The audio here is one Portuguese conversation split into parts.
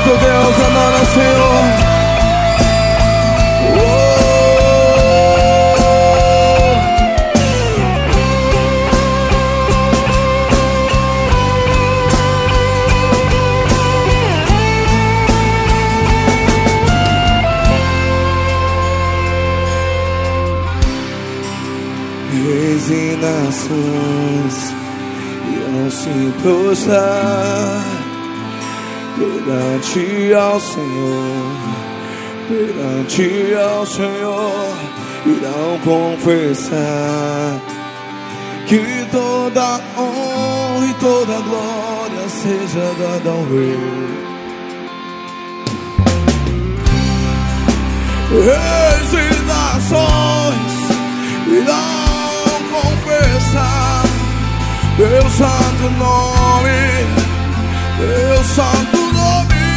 teu Deus, adora o Senhor. Reis e nações irão se prostrar perante ao Senhor, perante ao Senhor, irão confessar que toda honra e toda glória seja dada ao Rei. Reis e nações irão confessar teu santo nome, teu santo nome,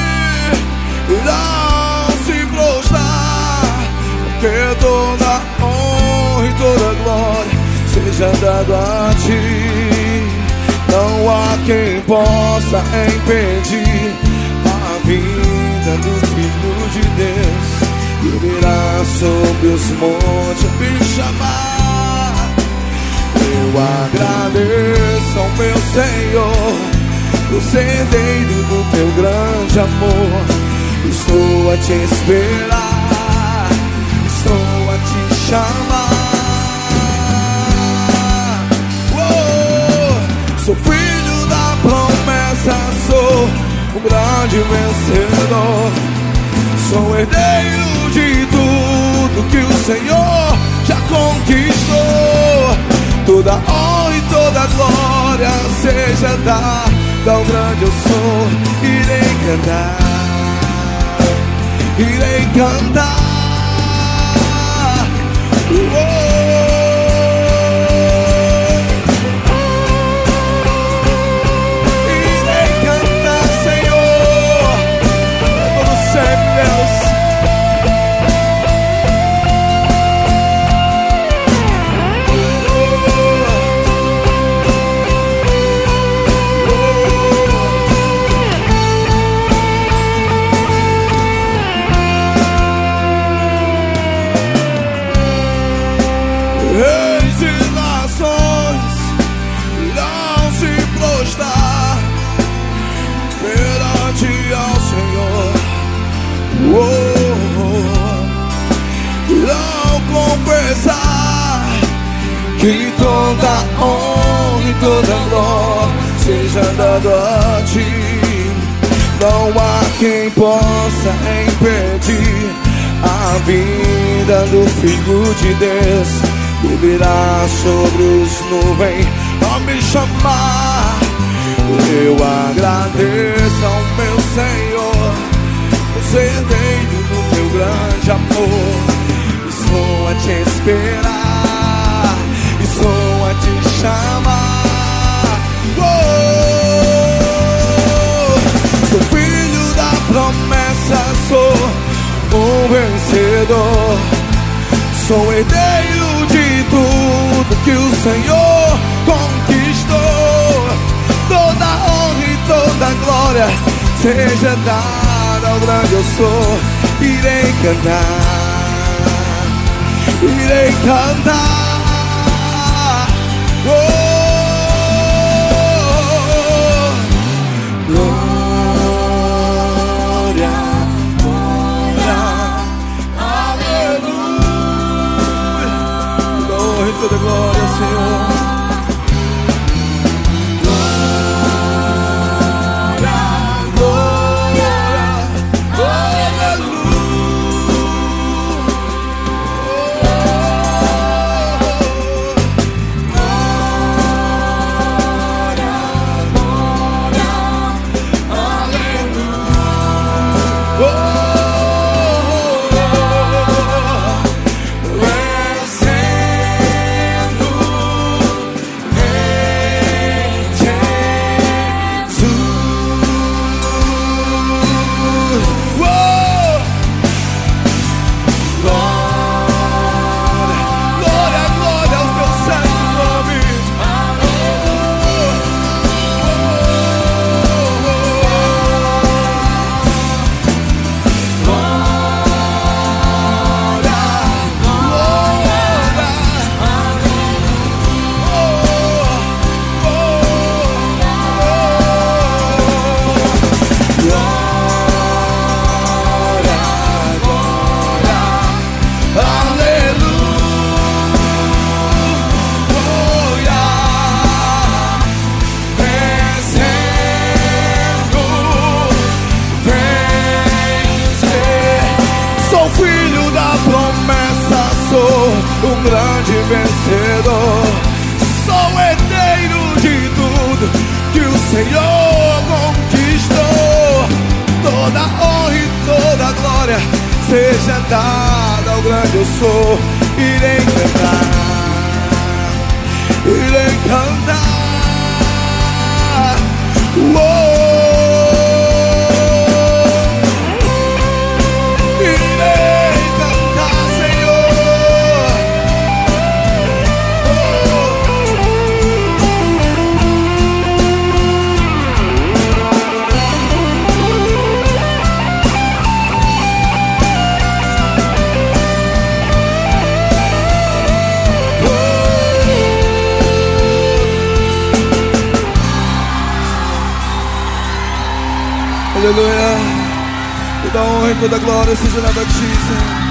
irão se prostrar, porque toda honra e toda glória seja dado a ti. Não há quem possa impedir a vinda do Filho de Deus. Ele irá sobre os montes me chamar. Eu agradeço ao meu Senhor por ser digno do teu grande amor. Estou a te esperar, estou a te chamar. Sou filho da promessa, sou um grande vencedor. Sou herdeiro de tudo que o Senhor já conquistou. Toda honra e toda glória seja dada ao grande eu sou. Irei cantar, irei cantar. Irei cantar, Senhor, todo sempre, Deus. Reis e nações irão se prostrar perante ao Senhor. Irão confessar que toda honra e toda glória seja dado a ti. Não há quem possa impedir a vinda do Filho de Deus. Ele irá sobre os nuvens a me chamar. Eu agradeço ao meu Senhor por ser digno do teu grande amor. Estou a te esperar, estou a te chamar. Sou filho da promessa, sou um vencedor. Sou herdeiro de tudo que o Senhor conquistou. Toda honra e toda glória seja dada ao grande eu sou. Irei cantar, irei cantar. Toda glória, Senhor. um grande vencedor. Sou herdeiro de tudo que o Senhor conquistou. Toda honra e toda glória seja dada ao grande eu sou. Irei cantar, irei cantar. Aleluia. Toda honra e toda glória seja dada a ti, Senhor.